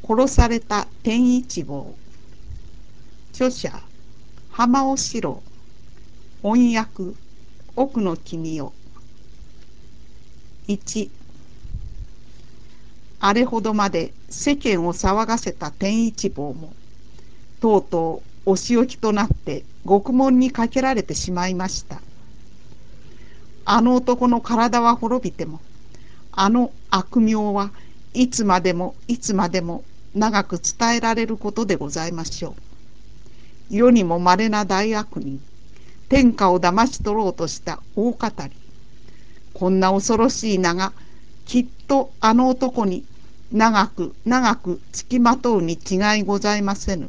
殺された天一坊。著者浜尾史郎。翻訳奥野公代。1、あれほどまで世間を騒がせた天一坊もとうとうお仕置きとなって獄門にかけられてしまいました。あの男の体は滅びても、あの悪名はいつまでもいつまでも長く伝えられることでございましょう。世にも稀な大悪人、天下を騙し取ろうとした大語り。こんな恐ろしい名がきっとあの男に長く長くつきまとうに違いございませぬ。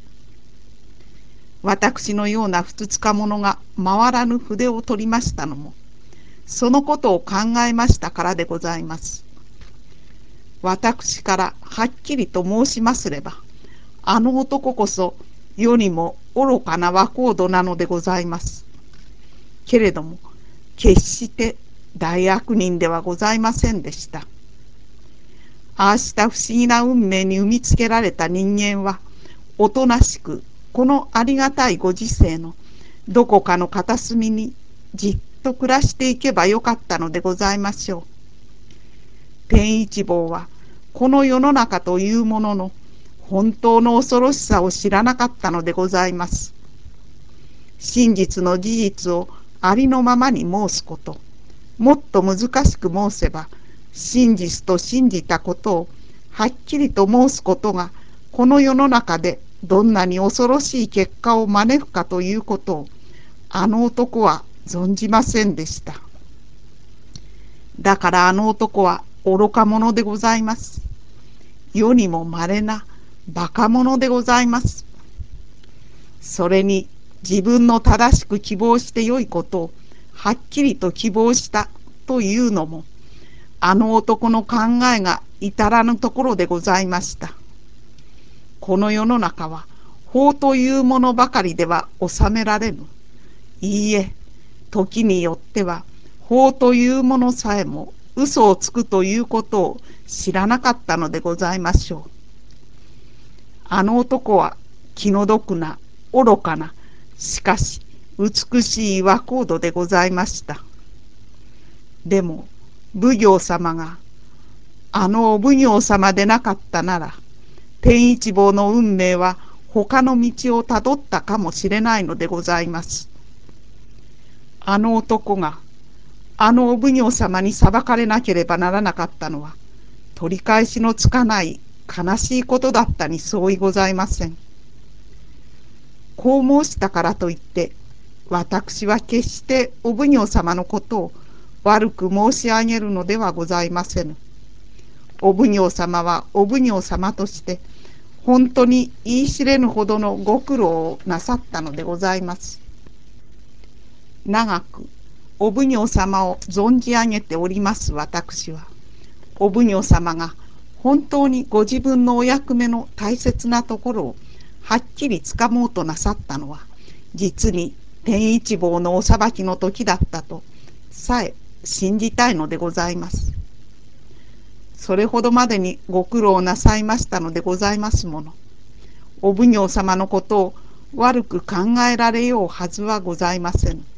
私のようなふつつか者が回らぬ筆を取りましたのも、そのことを考えましたからでございます。私からはっきりと申しますれば、あの男こそ世にも愚かな若人なのでございます。けれども決して大悪人ではございませんでした。ああした不思議な運命に産みつけられた人間は、おとなしくこのありがたいご時世のどこかの片隅にじっと暮らしていけばよかったのでございましょう。天一坊はこの世の中というものの本当の恐ろしさを知らなかったのでございます。真実の事実をありのままに申すこと、もっと難しく申せば真実と信じたことをはっきりと申すことがこの世の中でどんなに恐ろしい結果を招くかということをあの男は存じませんでした。だからあの男は愚か者でございます。世にも稀なバカ者でございます。それに自分の正しく希望してよいことをはっきりと希望したというのもあの男の考えが至らぬところでございました。この世の中は法というものばかりでは収められぬ。いいえ、時によっては法というものさえも嘘をつくということを知らなかったのでございましょう。あの男は気の毒な愚かな、しかし美しい若人でございました。でも奉行様があのお奉行様でなかったなら、天一坊の運命は他の道をたどったかもしれないのでございます。あの男があのお奉行様に裁かれなければならなかったのは、取り返しのつかない悲しいことだったに相違ございません。こう申したからといって、私は決してお奉行様のことを悪く申し上げるのではございませぬ。お奉行様はお奉行様として本当に言い知れぬほどのご苦労をなさったのでございます。長くお奉行様を存じ上げております私は、お奉行様が本当にご自分のお役目の大切なところをはっきりつかもうとなさったのは、実に天一坊のお裁きの時だったとさえ信じたいのでございます。それほどまでにご苦労なさいましたのでございますもの。お奉行様のことを悪く考えられようはずはございません。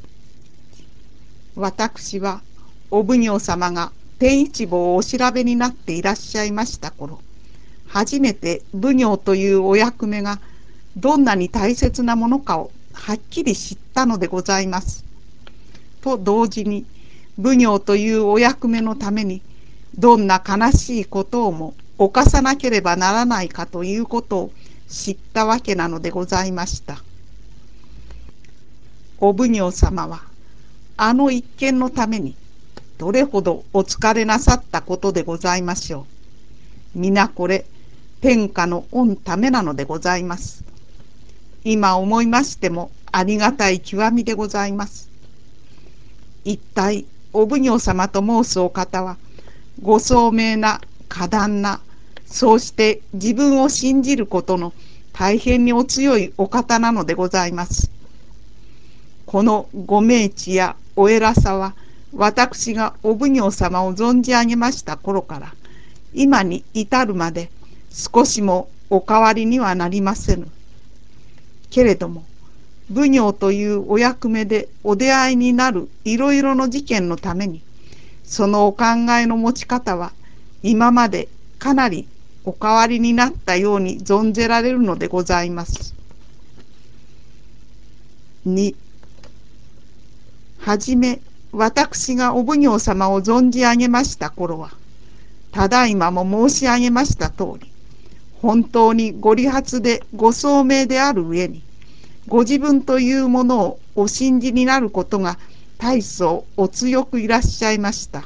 私はお奉行様が天一坊をお調べになっていらっしゃいました頃、初めて奉行というお役目がどんなに大切なものかをはっきり知ったのでございます。と同時に奉行というお役目のためにどんな悲しいことをも犯さなければならないかということを知ったわけなのでございました。お奉行様はあの一件のためにどれほどお疲れなさったことでございましょう。皆これ天下の御ためなのでございます。今思いましてもありがたい極みでございます。一体お奉行様と申すお方はご聡明な果断な、そうして自分を信じることの大変にお強いお方なのでございます。このご明知やお偉さは、私がお奉行様を存じ上げました頃から今に至るまで少しもお変わりにはなりませぬ。けれども、奉行というお役目でお出会いになるいろいろの事件のために、そのお考えの持ち方は今までかなりお変わりになったように存ぜられるのでございます。2、はじめ私がお奉行様を存じ上げました頃は、ただいまも申し上げました通り、本当にご利発でご聡明である上に、ご自分というものをお信じになることが大層お強くいらっしゃいました。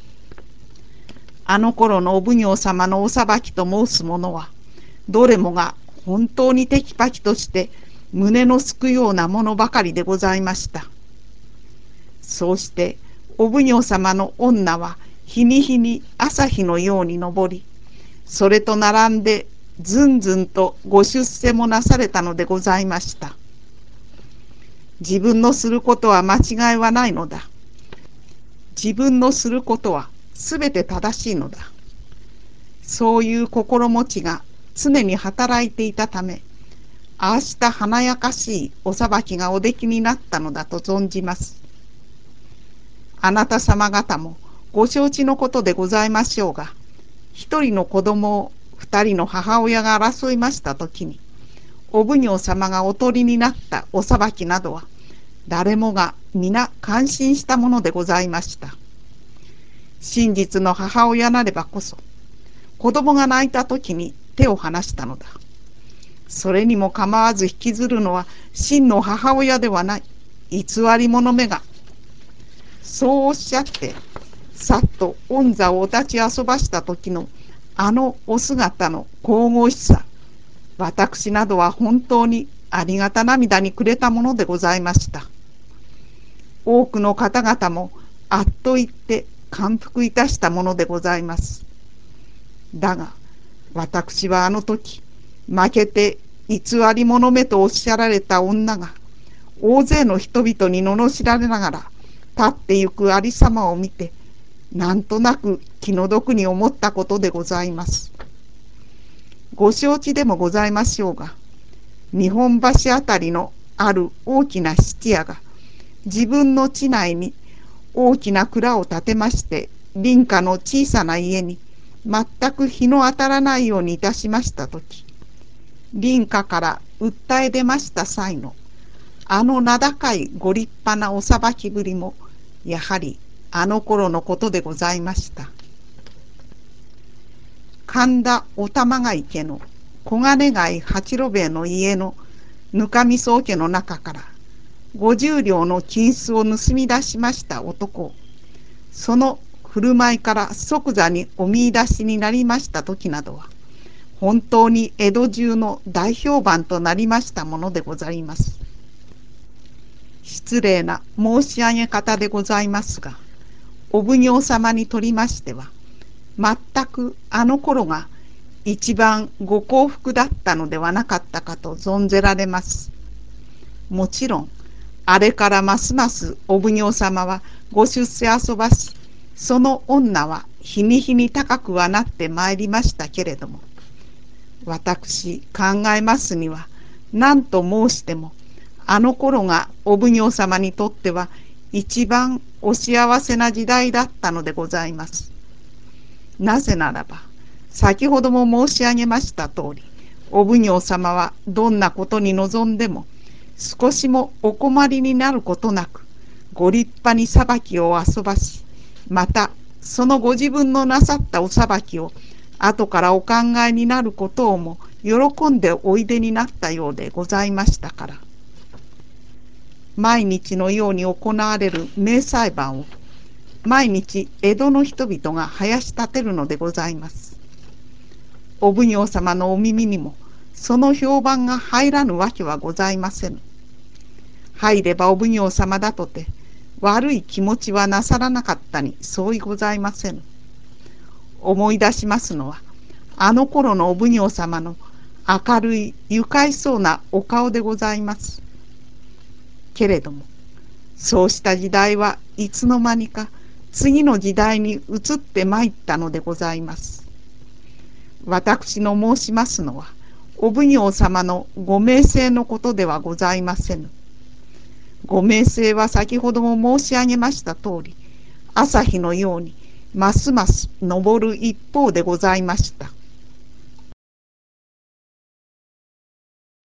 あの頃のお奉行様のお裁きと申すものは、どれもが本当にテキパキとして胸のすくようなものばかりでございました。そうしてお奉行様の女は日に日に朝日のように昇り、それと並んでずんずんとご出世もなされたのでございました。自分のすることは間違いはないのだ。自分のすることはすべて正しいのだ。そういう心持ちが常に働いていたため、ああした華やかしいお裁きがおできになったのだと存じます。あなた様方もご承知のことでございましょうが、一人の子供を二人の母親が争いましたときに、お奉行様がお取りになったお裁きなどは、誰もが皆感心したものでございました。真実の母親なればこそ、子供が泣いたときに手を離したのだ。それにも構わず引きずるのは真の母親ではない、偽り者めが。そうおっしゃって、さっと御座をお立ち遊ばした時のあのお姿の神々しさ、私などは本当にありがた涙に暮れたものでございました。多くの方々もあっと言って感服いたしたものでございます。だが私はあの時、負けて偽り者めとおっしゃられた女が大勢の人々に罵られながら立ってゆくありさまを見て、なんとなく気の毒に思ったことでございます。ご承知でもございましょうが、日本橋あたりのある大きな質屋が自分の地内に大きな蔵を建てまして、隣家の小さな家に全く日の当たらないようにいたしましたとき、隣家から訴え出ました際のあの名高いご立派なお裁きぶりも、やはりあの頃のことでございました。神田お玉ヶ池の小金貝八郎兵衛の家のぬかみそ桶の中から50両の金子を盗み出しました男を、その振る舞いから即座にお見出しになりました時などは、本当に江戸中の大評判となりましたものでございます。失礼な申し上げ方でございますが、お奉行様にとりましては、全くあの頃が一番ご幸福だったのではなかったかと存ぜられます。もちろん、あれからますますお奉行様はご出世遊ばし、その女は日に日に高くはなってまいりましたけれども、私考えますには、何と申しても、あの頃がお奉行様にとっては一番お幸せな時代だったのでございます。なぜならば、先ほども申し上げました通り、お奉行様はどんなことに臨んでも、少しもお困りになることなく、ご立派に裁きを遊ばし、またそのご自分のなさったお裁きを後からお考えになることをも喜んでおいでになったようでございましたから、毎日のように行われる名裁判を毎日江戸の人々が囃し立てるのでございます。お奉行様のお耳にもその評判が入らぬわけはございませぬ。入ればお奉行様だとて悪い気持ちはなさらなかったに相違ございませぬ。思い出しますのは、あの頃のお奉行様の明るい愉快そうなお顔でございます。けれども、そうした時代はいつの間にか次の時代に移ってまいったのでございます。 私の申しますのは、お奉行様のご名声のことではございませぬ。ご名声は先ほども申し上げました通り、朝日のようにますます昇る一方でございました。